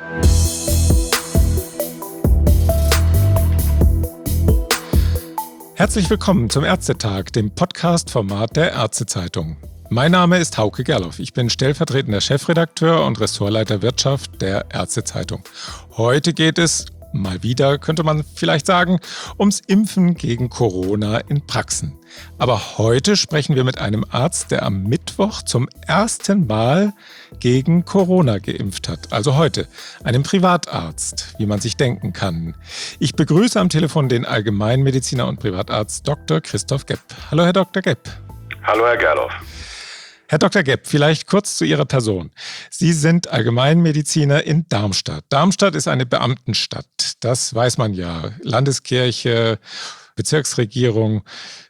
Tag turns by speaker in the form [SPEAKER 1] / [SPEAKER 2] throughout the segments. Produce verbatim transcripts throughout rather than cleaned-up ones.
[SPEAKER 1] Herzlich willkommen zum Ärztetag, dem Podcast-Format der Ärztezeitung. Mein Name ist Hauke Gerloff. Ich bin stellvertretender Chefredakteur und Ressortleiter Wirtschaft der Ärztezeitung. Heute geht es, mal wieder könnte man vielleicht sagen, ums Impfen gegen Corona in Praxen. Aber heute sprechen wir mit einem Arzt, der am Mittwoch zum ersten Mal gegen Corona geimpft hat. Also heute, einem Privatarzt, wie man sich denken kann. Ich begrüße am Telefon den Allgemeinmediziner und Privatarzt Doktor Christoph Gepp. Hallo, Herr Doktor Gepp.
[SPEAKER 2] Hallo, Herr Gerloff.
[SPEAKER 1] Herr Doktor Gepp, vielleicht kurz zu Ihrer Person. Sie sind Allgemeinmediziner in Darmstadt. Darmstadt ist eine Beamtenstadt. Das weiß man ja. Landeskirche, Bezirksregierung.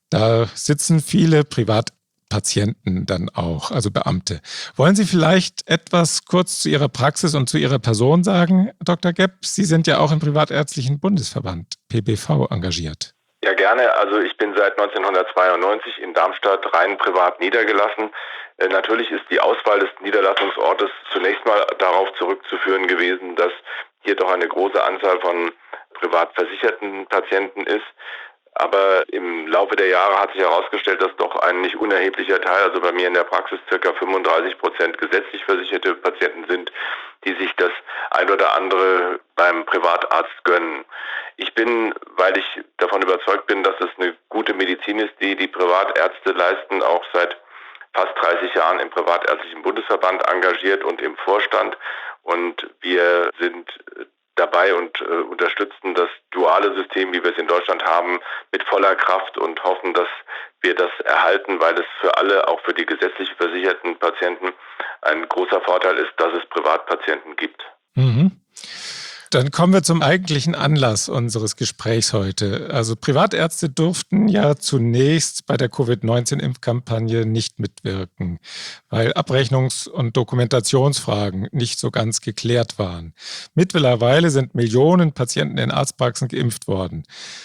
[SPEAKER 1] Da sitzen viele Privatpatienten dann auch, also Beamte. Wollen Sie vielleicht etwas kurz zu Ihrer Praxis und zu Ihrer Person sagen, Doktor Gepp? Sie sind ja auch im Privatärztlichen Bundesverband, P B V, engagiert.
[SPEAKER 2] Ja, gerne. Also ich bin seit neunzehnhundertzweiundneunzig in Darmstadt rein privat niedergelassen. Äh, natürlich ist die Auswahl des Niederlassungsortes zunächst mal darauf zurückzuführen gewesen, dass hier doch eine große Anzahl von privat versicherten Patienten ist. Aber im Laufe der Jahre hat sich herausgestellt, dass doch ein nicht unerheblicher Teil, also bei mir in der Praxis ca. fünfunddreißig Prozent gesetzlich versicherte Patienten sind, die sich das ein oder andere beim Privatarzt gönnen. Ich bin, weil ich davon überzeugt bin, dass es eine gute Medizin ist, die die Privatärzte leisten, auch seit fast dreißig Jahren im Privatärztlichen Bundesverband engagiert und im Vorstand. Und wir sind dabei und äh, unterstützen das duale System, wie wir es in Deutschland haben, mit voller Kraft und hoffen, dass wir das erhalten, weil es für alle, auch für die gesetzlich versicherten Patienten, ein großer Vorteil ist, dass es Privatpatienten gibt.
[SPEAKER 1] Mhm. Dann kommen wir zum eigentlichen Anlass unseres Gesprächs heute. Also Privatärzte durften ja zunächst bei der Covid neunzehn Impfkampagne nicht mitwirken, weil Abrechnungs- und Dokumentationsfragen nicht so ganz geklärt waren. Mittlerweile sind Millionen Patienten in Arztpraxen geimpft worden.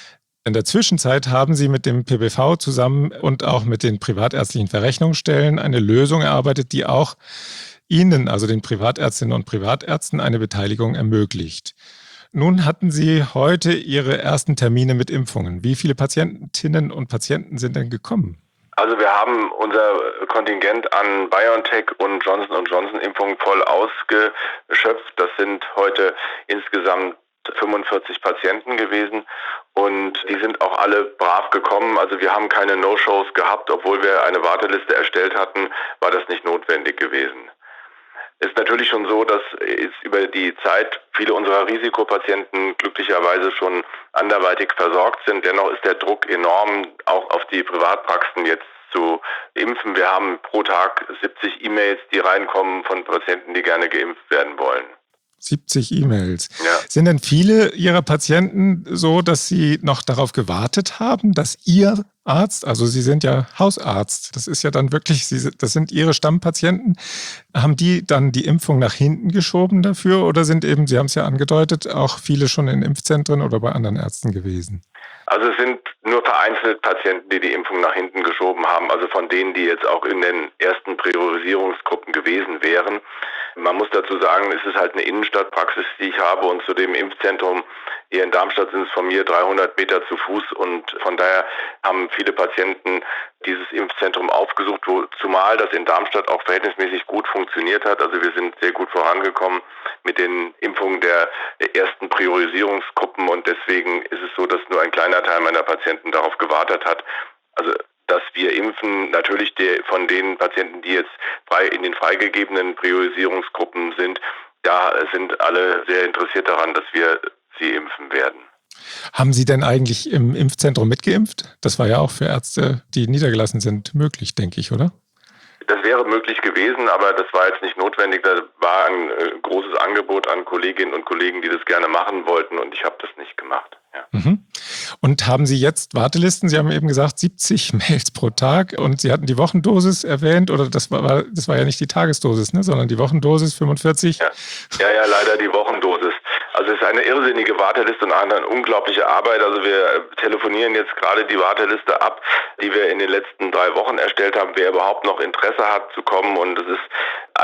[SPEAKER 1] In der Zwischenzeit haben Sie mit dem P B V zusammen und auch mit den privatärztlichen Verrechnungsstellen eine Lösung erarbeitet, die auch Ihnen, also den Privatärztinnen und Privatärzten, eine Beteiligung ermöglicht. Nun hatten Sie heute Ihre ersten Termine mit Impfungen. Wie viele Patientinnen und Patienten sind denn gekommen?
[SPEAKER 2] Also wir haben unser Kontingent an BioNTech und Johnson und Johnson Impfungen voll ausgeschöpft. Das sind heute insgesamt fünfundvierzig Patienten gewesen und die sind auch alle brav gekommen. Also wir haben keine No-Shows gehabt, obwohl wir eine Warteliste erstellt hatten, war das nicht notwendig gewesen. Es ist natürlich schon so, dass es über die Zeit viele unserer Risikopatienten glücklicherweise schon anderweitig versorgt sind. Dennoch ist der Druck enorm, auch auf die Privatpraxen jetzt zu impfen. Wir haben pro Tag siebzig E-Mails, die reinkommen von Patienten, die gerne geimpft werden wollen.
[SPEAKER 1] siebzig E-Mails.
[SPEAKER 2] Ja.
[SPEAKER 1] Sind denn viele Ihrer Patienten so, dass Sie noch darauf gewartet haben, dass Ihr Arzt, also Sie sind ja Hausarzt, das ist ja dann wirklich, Sie, das sind Ihre Stammpatienten, haben die dann die Impfung nach hinten geschoben dafür oder sind eben, Sie haben es ja angedeutet, auch viele schon in Impfzentren oder bei anderen Ärzten gewesen?
[SPEAKER 2] Also es sind nur vereinzelt Patienten, die die Impfung nach hinten geschoben haben, also von denen, die jetzt auch in den ersten Priorisierungsgruppen gewesen wären. Man muss dazu sagen, es ist halt eine Innenstadtpraxis, die ich habe und zu dem Impfzentrum hier in Darmstadt sind es von mir dreihundert Meter zu Fuß und von daher haben viele Patienten dieses Impfzentrum aufgesucht, wo, zumal das in Darmstadt auch verhältnismäßig gut funktioniert hat. Also wir sind sehr gut vorangekommen mit den Impfungen der ersten Priorisierungsgruppen und deswegen ist es so, dass nur ein kleiner Teil meiner Patienten darauf gewartet hat. Also dass wir impfen, natürlich die, von den Patienten, die jetzt frei in den freigegebenen Priorisierungsgruppen sind, da sind alle sehr interessiert daran, dass wir sie impfen werden.
[SPEAKER 1] Haben Sie denn eigentlich im Impfzentrum mitgeimpft? Das war ja auch für Ärzte, die niedergelassen sind, möglich, denke ich, oder?
[SPEAKER 2] Das wäre möglich gewesen, aber das war jetzt nicht notwendig. Da war ein äh, großes Angebot an Kolleginnen und Kollegen, die das gerne machen wollten und ich habe das nicht gemacht. Ja.
[SPEAKER 1] Mhm. Und haben Sie jetzt Wartelisten? Sie haben eben gesagt, siebzig Mails pro Tag und Sie hatten die Wochendosis erwähnt, oder das war, das war ja nicht die Tagesdosis, ne, sondern die Wochendosis fünfundvierzig?
[SPEAKER 2] Ja, ja, ja leider die Wochendosis. Also es ist eine irrsinnige Warteliste und eine unglaubliche Arbeit. Also wir telefonieren jetzt gerade die Warteliste ab, die wir in den letzten drei Wochen erstellt haben, wer überhaupt noch Interesse hat zu kommen. Und es ist eine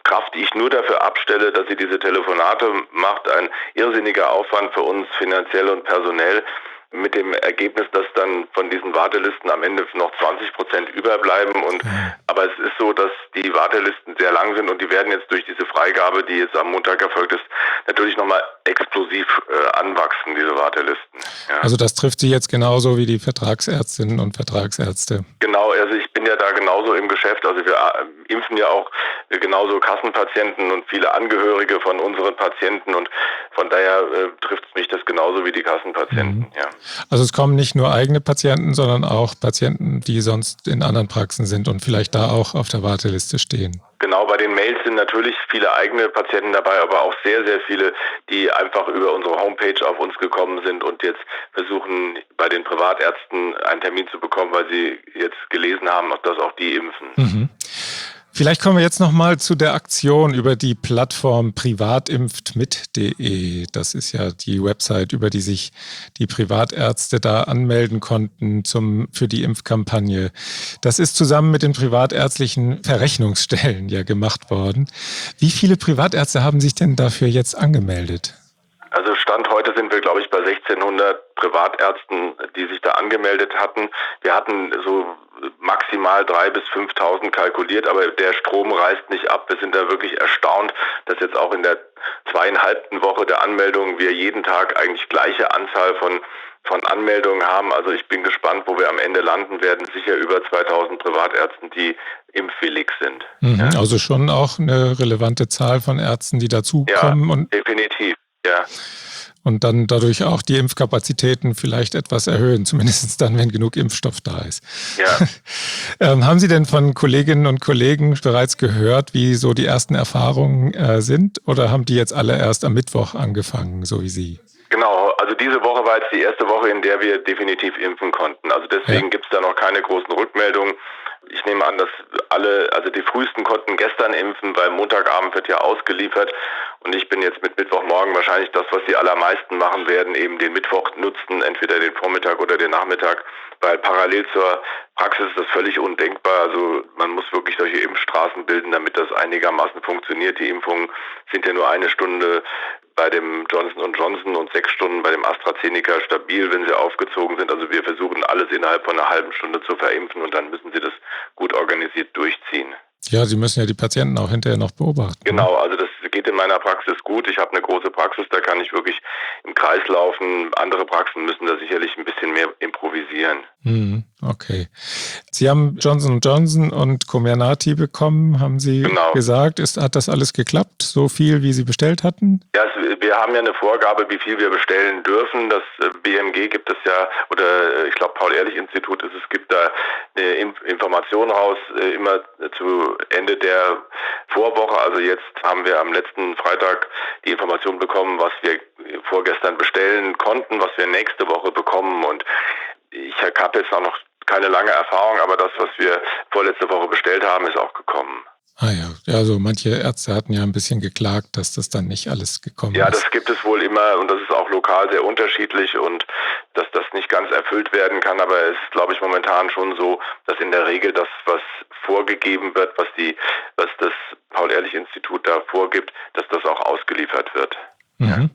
[SPEAKER 2] Kraft, die ich nur dafür abstelle, dass sie diese Telefonate macht, ein irrsinniger Aufwand für uns finanziell und personell, mit dem Ergebnis, dass dann von diesen Wartelisten am Ende noch zwanzig Prozent überbleiben. Und aber es ist so, dass die Wartelisten sehr lang sind und die werden jetzt durch diese Freigabe, die jetzt am Montag erfolgt ist, natürlich nochmal explosiv äh, anwachsen, diese Wartelisten. Ja.
[SPEAKER 1] Also das trifft Sie jetzt genauso wie die Vertragsärztinnen und Vertragsärzte?
[SPEAKER 2] Genau, also ich bin ja da genauso im Geschäft. Also wir äh, impfen ja auch genauso Kassenpatienten und viele Angehörige von unseren Patienten und von daher äh, trifft es mich das genauso wie die Kassenpatienten.
[SPEAKER 1] Mhm.
[SPEAKER 2] Ja.
[SPEAKER 1] Also es kommen nicht nur eigene Patienten, sondern auch Patienten, die sonst in anderen Praxen sind und vielleicht da auch auf der Warteliste stehen.
[SPEAKER 2] Genau, bei den Mails sind natürlich viele eigene Patienten dabei, aber auch sehr, sehr viele, die einfach über unsere Homepage auf uns gekommen sind und jetzt versuchen, bei den Privatärzten einen Termin zu bekommen, weil sie jetzt gelesen haben, dass auch die impfen.
[SPEAKER 1] Mhm. Vielleicht kommen wir jetzt nochmal zu der Aktion über die Plattform privatimpftmit punkt de. Das ist ja die Website, über die sich die Privatärzte da anmelden konnten zum, für die Impfkampagne. Das ist zusammen mit den privatärztlichen Verrechnungsstellen ja gemacht worden. Wie viele Privatärzte haben sich denn dafür jetzt angemeldet?
[SPEAKER 2] Also Stand heute sind wir, glaube ich, bei sechzehnhundert Privatärzten, die sich da angemeldet hatten. Wir hatten so maximal dreitausend bis fünftausend kalkuliert, aber der Strom reißt nicht ab. Wir sind da wirklich erstaunt, dass jetzt auch in der zweieinhalbten Woche der Anmeldung wir jeden Tag eigentlich gleiche Anzahl von von Anmeldungen haben. Also ich bin gespannt, wo wir am Ende landen werden. Sicher über zweitausend Privatärzten, die impfwillig sind.
[SPEAKER 1] Mhm,
[SPEAKER 2] ja.
[SPEAKER 1] Also schon auch eine relevante Zahl von Ärzten, die dazukommen.
[SPEAKER 2] Ja,
[SPEAKER 1] und
[SPEAKER 2] definitiv, ja.
[SPEAKER 1] Und dann dadurch auch die Impfkapazitäten vielleicht etwas erhöhen, zumindest dann, wenn genug Impfstoff da ist.
[SPEAKER 2] Ja.
[SPEAKER 1] ähm, haben Sie denn von Kolleginnen und Kollegen bereits gehört, wie so die ersten Erfahrungen äh, sind? Oder haben die jetzt alle erst am Mittwoch angefangen, so wie Sie?
[SPEAKER 2] Genau, also diese Woche war jetzt die erste Woche, in der wir definitiv impfen konnten. Also deswegen ja. gibt es da noch keine großen Rückmeldungen. Ich nehme an, dass alle, also die frühesten konnten gestern impfen, weil Montagabend wird ja ausgeliefert. Und ich bin jetzt mit Mittwochmorgen wahrscheinlich das, was die allermeisten machen werden, eben den Mittwoch nutzen, entweder den Vormittag oder den Nachmittag, weil parallel zur Praxis ist das völlig undenkbar. Also man muss wirklich solche Impfstraßen bilden, damit das einigermaßen funktioniert. Die Impfungen sind ja nur eine Stunde bei dem Johnson und Johnson und sechs Stunden bei dem AstraZeneca stabil, wenn sie aufgezogen sind. Also wir versuchen alles innerhalb von einer halben Stunde zu verimpfen und dann müssen sie das gut organisiert durchziehen.
[SPEAKER 1] Ja, Sie müssen ja die Patienten auch hinterher noch beobachten.
[SPEAKER 2] Genau, also das geht in meiner Praxis gut. Ich habe eine große Praxis, da kann ich wirklich im Kreis laufen. Andere Praxen müssen da sicherlich ein bisschen mehr improvisieren.
[SPEAKER 1] Hm, okay. Sie haben Johnson und Johnson und Comirnaty bekommen, haben Sie genau. gesagt. Ist, hat das alles geklappt, so viel, wie Sie bestellt hatten?
[SPEAKER 2] Ja, es, wir haben ja eine Vorgabe, wie viel wir bestellen dürfen. Das B M G gibt es ja, oder ich glaube Paul-Ehrlich-Institut ist es, gibt da eine Information raus, immer zu Ende der Vorwoche. Also jetzt haben wir am letzten Freitag die Information bekommen, was wir vorgestern bestellen konnten, was wir nächste Woche bekommen. Und ich habe jetzt noch keine lange Erfahrung, aber das, was wir vorletzte Woche bestellt haben, ist auch gekommen.
[SPEAKER 1] Ah ja, also manche Ärzte hatten ja ein bisschen geklagt, dass das dann nicht alles gekommen
[SPEAKER 2] ja,
[SPEAKER 1] ist.
[SPEAKER 2] Ja, das gibt es wohl immer und das ist auch lokal sehr unterschiedlich und dass das nicht ganz erfüllt werden kann, aber es ist, glaube ich, momentan schon so, dass in der Regel das, was vorgegeben wird, was die, was das Paul-Ehrlich-Institut da vorgibt, dass das auch ausgeliefert wird.
[SPEAKER 1] Mhm. Ja.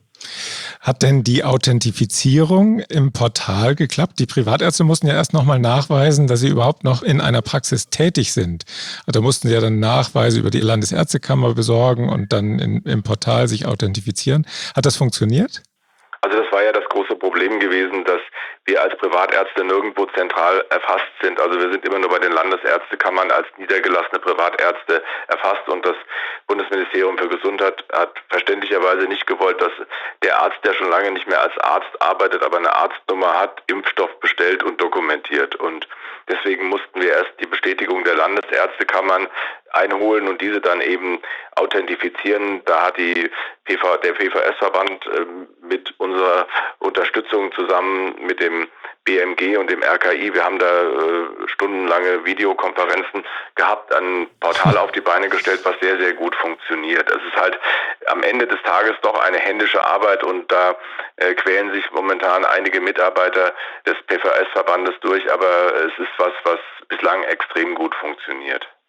[SPEAKER 1] Hat denn die Authentifizierung im Portal geklappt? Die Privatärzte mussten ja erst nochmal nachweisen, dass sie überhaupt noch in einer Praxis tätig sind. Da mussten sie ja dann Nachweise über die Landesärztekammer besorgen und dann in, im Portal sich authentifizieren. Hat das funktioniert?
[SPEAKER 2] Also das war ja das große Problem gewesen, dass wir als Privatärzte nirgendwo zentral erfasst sind. Also wir sind immer nur bei den Landesärztekammern als niedergelassene Privatärzte erfasst und das Bundesministerium für Gesundheit hat verständlicherweise nicht gewollt, dass der Arzt, der schon lange nicht mehr als Arzt arbeitet, aber eine Arztnummer hat, Impfstoff bestellt und dokumentiert. Und deswegen mussten wir erst die Bestätigung der Landesärztekammern einholen und diese dann eben authentifizieren. Da hat die P V, der P V S-Verband äh, mit unserer Unterstützung zusammen mit dem B M G und dem R K I, wir haben da äh, stundenlange Videokonferenzen gehabt, ein Portal auf die Beine gestellt, was sehr, sehr gut funktioniert. Es ist halt am Ende des Tages doch eine händische Arbeit und da äh, quälen sich momentan einige Mitarbeiter des P V S-Verbandes durch, aber es ist was, was bislang extrem gut funktioniert.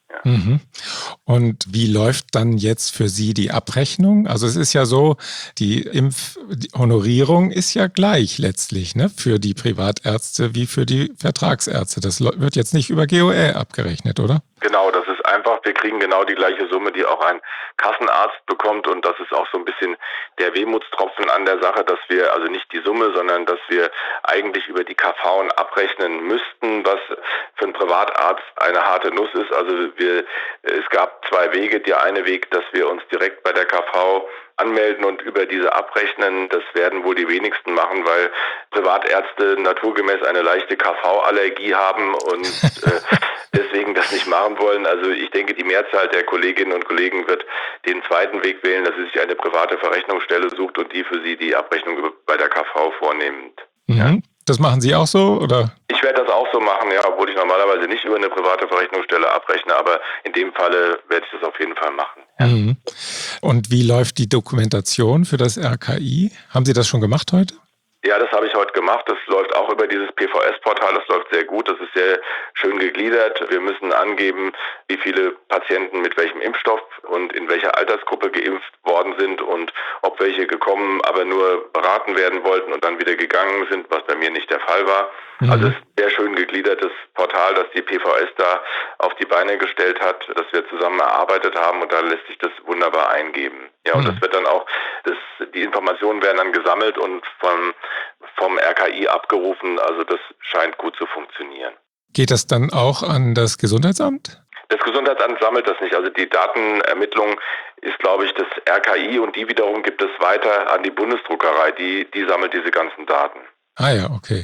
[SPEAKER 2] Ja.
[SPEAKER 1] Mhm. Und wie läuft dann jetzt für Sie die Abrechnung? Also es ist ja so, die Impfhonorierung ist ja gleich letztlich, ne, für die Privatärzte wie für die Vertragsärzte. Das wird jetzt nicht über G O Ä abgerechnet, oder?
[SPEAKER 2] Genau, das ist einfach, wir kriegen genau die gleiche Summe, die auch ein Kassenarzt bekommt, und das ist auch so ein bisschen der Wermutstropfen an der Sache, dass wir, also nicht die Summe, sondern dass wir eigentlich über die K V abrechnen müssten, was für einen Privatarzt eine harte Nuss ist. Also wir, es gab zwei Wege. Der eine Weg, dass wir uns direkt bei der K V anmelden und über diese abrechnen. Das werden wohl die wenigsten machen, weil Privatärzte naturgemäß eine leichte K V-Allergie haben und äh, deswegen das nicht machen wollen. Also ich denke, die Mehrzahl der Kolleginnen und Kollegen wird den zweiten Weg wählen, dass sie sich eine private Verrechnungsstelle sucht und die für sie die Abrechnung bei der K V vornimmt.
[SPEAKER 1] Mhm. Ja. Das machen Sie auch so, oder?
[SPEAKER 2] Ich werde das auch so machen, ja, obwohl ich normalerweise nicht über eine private Verrechnungsstelle abrechne, aber in dem Falle werde ich das auf jeden Fall machen. Ja.
[SPEAKER 1] Mhm. Und wie läuft die Dokumentation für das R K I? Haben Sie das schon gemacht heute?
[SPEAKER 2] Ja, das habe ich heute gemacht. Das läuft auch über dieses P V S-Portal. Das läuft sehr gut. Das ist sehr schön gegliedert. Wir müssen angeben, wie viele Patienten mit welchem Impfstoff und in welcher Altersgruppe geimpft worden sind und ob welche gekommen, aber nur beraten werden wollten und dann wieder gegangen sind, was bei mir nicht der Fall war. Mhm. Also es ist ein sehr schön gegliedertes Portal, das die P V S da auf die Beine gestellt hat, das wir zusammen erarbeitet haben, und da lässt sich das wunderbar eingeben. Ja, und mhm. das wird dann auch, das, die Informationen werden dann gesammelt und vom, vom R K I abgerufen. Also das scheint gut zu funktionieren.
[SPEAKER 1] Geht das dann auch an das Gesundheitsamt?
[SPEAKER 2] Das Gesundheitsamt sammelt das nicht. Also die Datenermittlung ist, glaube ich, das R K I, und die wiederum gibt es weiter an die Bundesdruckerei. Die, die sammelt diese ganzen Daten.
[SPEAKER 1] Ah ja, okay.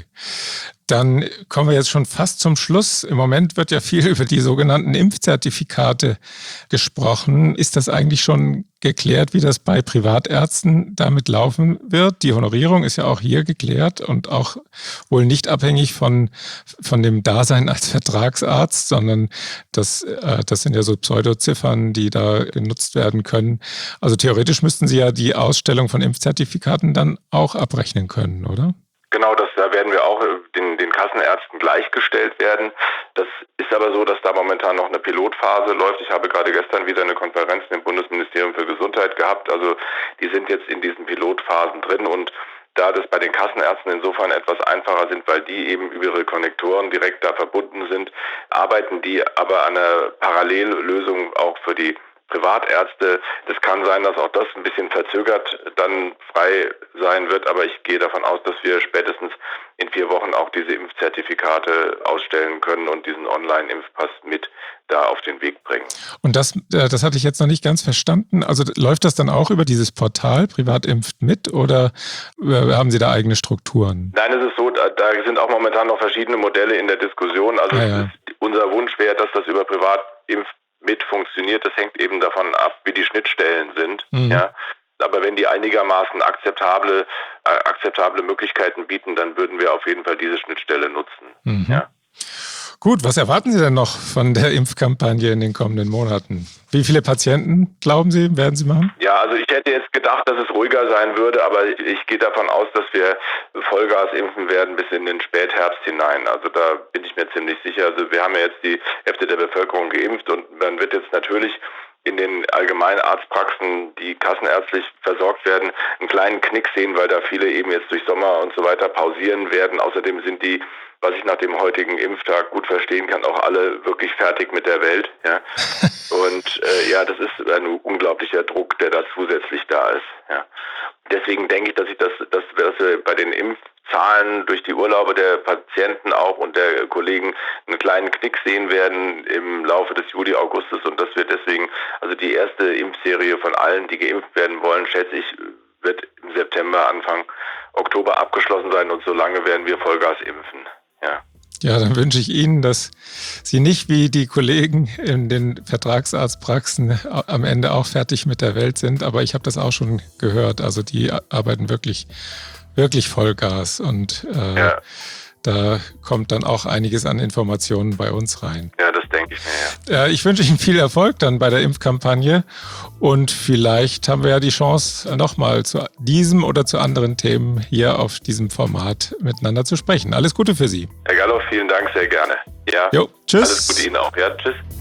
[SPEAKER 1] Dann kommen wir jetzt schon fast zum Schluss. Im Moment wird ja viel über die sogenannten Impfzertifikate gesprochen. Ist das eigentlich schon geklärt, wie das bei Privatärzten damit laufen wird? Die Honorierung ist ja auch hier geklärt und auch wohl nicht abhängig von, von dem Dasein als Vertragsarzt, sondern das, äh, das sind ja so Pseudoziffern, die da genutzt werden können. Also theoretisch müssten Sie ja die Ausstellung von Impfzertifikaten dann auch abrechnen können, oder?
[SPEAKER 2] Genau, das, da werden wir auch den, den Kassenärzten gleichgestellt werden. Das ist aber so, dass da momentan noch eine Pilotphase läuft. Ich habe gerade gestern wieder eine Konferenz im Bundesministerium für Gesundheit gehabt. Also die sind jetzt in diesen Pilotphasen drin, und da das bei den Kassenärzten insofern etwas einfacher sind, weil die eben über ihre Konnektoren direkt da verbunden sind, arbeiten die aber an einer Parallellösung auch für die Privatärzte. Das kann sein, dass auch das ein bisschen verzögert dann frei sein wird, aber ich gehe davon aus, dass wir spätestens in vier Wochen auch diese Impfzertifikate ausstellen können und diesen Online-Impfpass mit da auf den Weg bringen.
[SPEAKER 1] Und das, das hatte ich jetzt noch nicht ganz verstanden. Also läuft das dann auch über dieses Portal Privatimpft mit, oder haben Sie da eigene Strukturen?
[SPEAKER 2] Nein, es ist so, da, da sind auch momentan noch verschiedene Modelle in der Diskussion. Also ah, ja. ist, unser Wunsch wäre, dass das über Privatimpft mit funktioniert. Das hängt eben davon ab, wie die Schnittstellen sind. Mhm. Ja. Aber wenn die einigermaßen akzeptable, äh, akzeptable Möglichkeiten bieten, dann würden wir auf jeden Fall diese Schnittstelle nutzen.
[SPEAKER 1] Mhm.
[SPEAKER 2] Ja.
[SPEAKER 1] Gut, was erwarten Sie denn noch von der Impfkampagne in den kommenden Monaten? Wie viele Patienten, glauben Sie, werden Sie machen?
[SPEAKER 2] Ja, also ich hätte jetzt gedacht, dass es ruhiger sein würde, aber ich, ich gehe davon aus, dass wir Vollgas impfen werden bis in den Spätherbst hinein. Also da bin ich mir ziemlich sicher. Also wir haben ja jetzt die Hälfte der Bevölkerung geimpft, und man wird jetzt natürlich in den Allgemeinarztpraxen, die kassenärztlich versorgt werden, einen kleinen Knick sehen, weil da viele eben jetzt durch Sommer und so weiter pausieren werden. Außerdem sind die, was ich nach dem heutigen Impftag gut verstehen kann, auch alle wirklich fertig mit der Welt. Ja. Und äh, ja, das ist ein unglaublicher Druck, der da zusätzlich da ist. Ja. Deswegen denke ich, dass ich das, dass wir bei den Impfzahlen durch die Urlaube der Patienten auch und der Kollegen einen kleinen Knick sehen werden im Laufe des Juli, Augustes, und dass wir deswegen, also die erste Impfserie von allen, die geimpft werden wollen, schätze ich, wird im September, Anfang Oktober abgeschlossen sein, und so lange werden wir Vollgas impfen. Ja.
[SPEAKER 1] Ja, dann wünsche ich Ihnen, dass Sie nicht wie die Kollegen in den Vertragsarztpraxen am Ende auch fertig mit der Welt sind. Aber ich habe das auch schon gehört. Also die arbeiten wirklich, wirklich Vollgas. Und äh, ja. da kommt dann auch einiges an Informationen bei uns rein.
[SPEAKER 2] Ja, das denke ich mir, ja.
[SPEAKER 1] Äh, ich wünsche Ihnen viel Erfolg dann bei der Impfkampagne. Und vielleicht haben wir ja die Chance, nochmal zu diesem oder zu anderen Themen hier auf diesem Format miteinander zu sprechen. Alles Gute für Sie.
[SPEAKER 2] Herr Galloff, vielen Dank, sehr gerne. Ja.
[SPEAKER 1] Jo, tschüss.
[SPEAKER 2] Alles Gute Ihnen auch. Ja, tschüss.